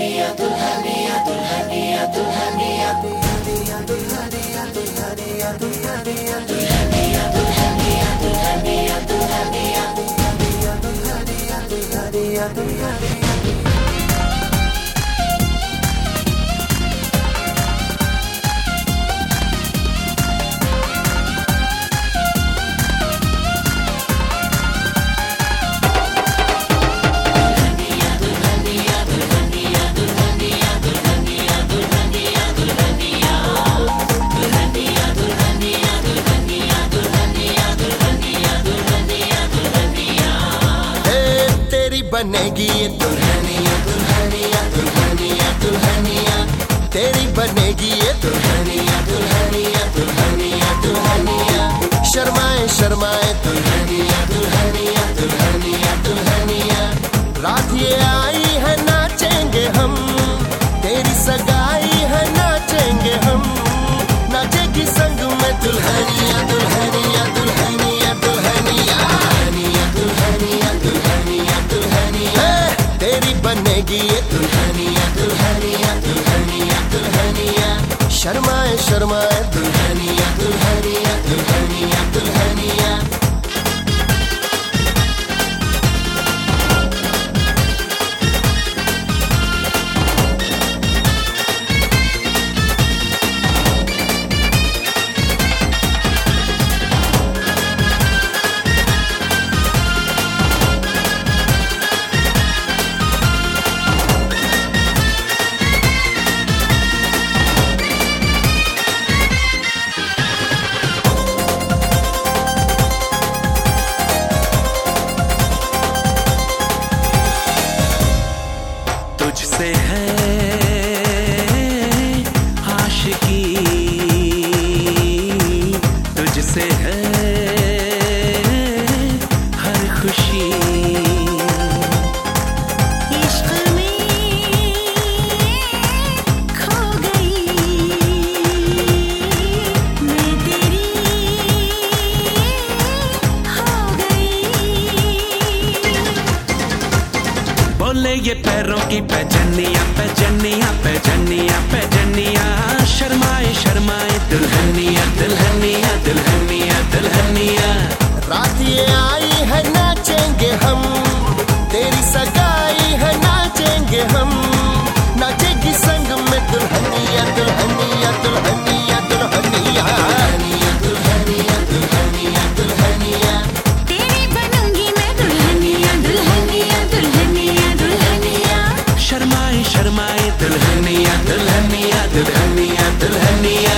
बनेगी ये दुल्हनिया दुल्हनिया दुल्हनिया दुल्हनिया, तेरी बनेगी ये दुल्हनिया दुल्हनिया दुल्हनिया दुल्हनिया। शर्माए शर्माए दुल्हनिया दुल्हनिया दुल्हनिया दुल्हनिया, रात ये आई है नाचेंगे हम, तेरी सगाई है नाचेंगे हम, नाचेगी संग में दुल्हनिया दुल्हनिया दुल्हनिया दुल्हनिया दुल्हनिया दुल्हनिया दुल्हनिया, तेरी बनेगी ये दुल्हनिया दुल्हनिया दुल्हनिया दुल्हनिया। शर्माए शर्माए दुल्हनिया दुल्हनिया दुल्हनिया दुल्हनिया। तुझसे है आशिकी, तुझसे है हर खुशी, इश्क में खो गई मैं, तेरी हो गई। बोले ये पैरों की पैजनिया पैजनिया पैजनिया पैजनिया, शर्माए शर्माए दुल्हनिया दुल्हनिया दुल्हनिया दुल्हनिया। रात ये आई है नाचेंगे हम, तेरी सगाई है नाचेंगे हम, नाचेगी संग में दुल्हनिया दुल्हनिया दुल्हनिया दुल्हनिया दुल्हनिया दुल्हनिया दुल्हनिया। तेरी बनूंगी मैं दुल्हनिया दुल्हनिया दुल्हनिया दुल्हनिया। शर्माए शर्माए दुल्हनिया दुल्हनिया दुल्हनिया दुल्हनिया।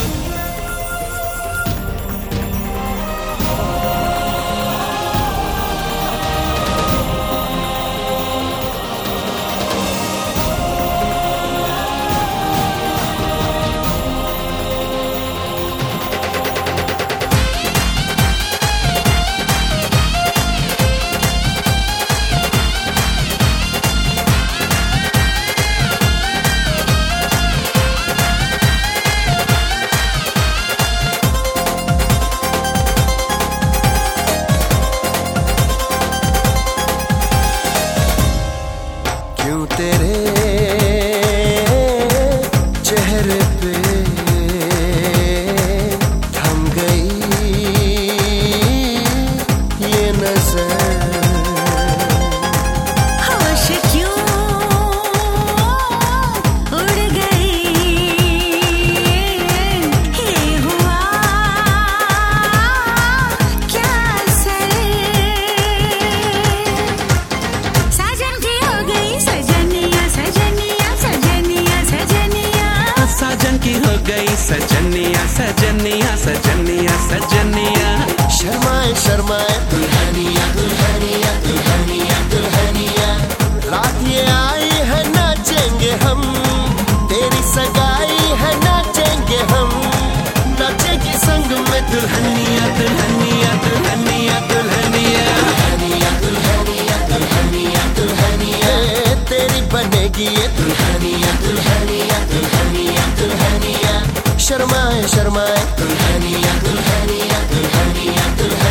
क्यों तेरे चेहरे पे थम गई ये नजर, होश क्यों उड़ गई, ये हुआ क्या असर, साजन की हो गई सजनिया सजनिया सजनिया सजनिया, साजन की हो गई सजनिया सजनिया सजनिया सजनिया। शर्माए शर्माए दुल्हनिया दुल्हनिया दुल्हनिया दुल्हनिया, रात ये आई है नाचेंगे हम, तेरी सगाई है नाचेंगे हम, नाचेगी संग में दुल्हनिया दुल्हनिया दुल्हनिया दुल्हनिया दुल्हनिया दुल्हनिया दुल्हनिया, तेरी बनेगी ये दुल्हनिया दुल्हनिया दुल्हनिया दुल्हनिया। शर्माए शर्माए दुल्हनिया दुल्हनिया दुल्हनिया दुल्हनिया।